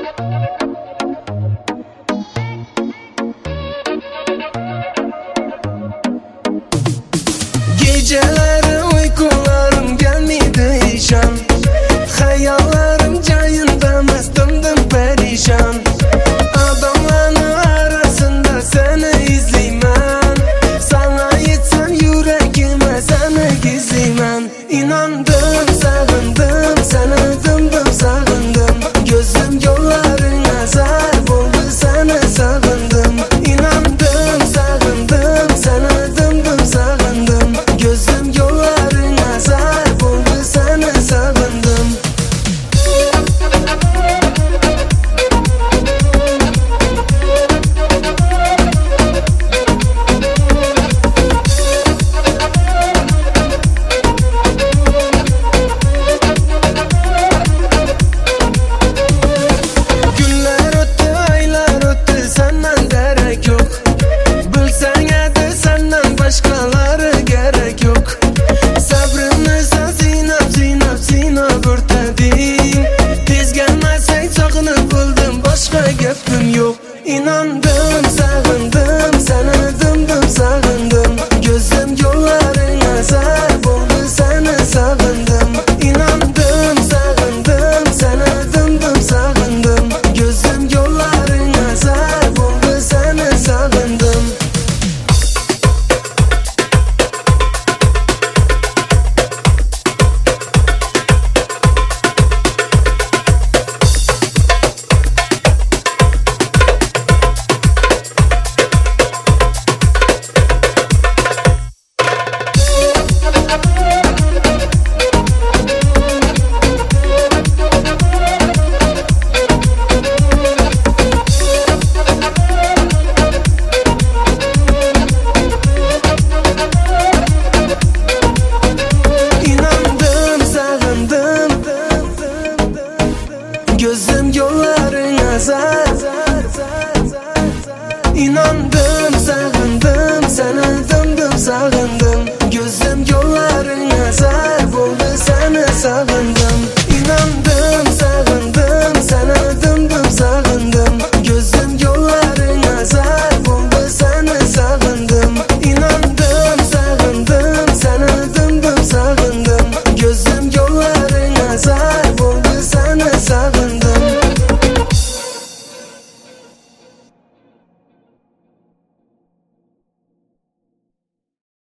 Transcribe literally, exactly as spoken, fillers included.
Geceleri uykularım gelmedi işan, hayallerim cayında mestumdum perişan. Adamların arasında seni izleymen, sana yetsem yüreğime seni gizleymen. İnandım, sağındım, seni dımdım sağındım, gözüm yollarına zar oldu seni sağındım. İnandım, sağındım, seni dımdım sağındım, gözüm yollarına zar oldu seni sağındım. Günler öttü, aylar öttü, senden derek yok. Bilsen edi senden başkaları gerek yok. Sabrımı sen sinap sinap sinap örtedin. Tez gelmezsen sakınıp buldum, başka gapim yok. İnandım.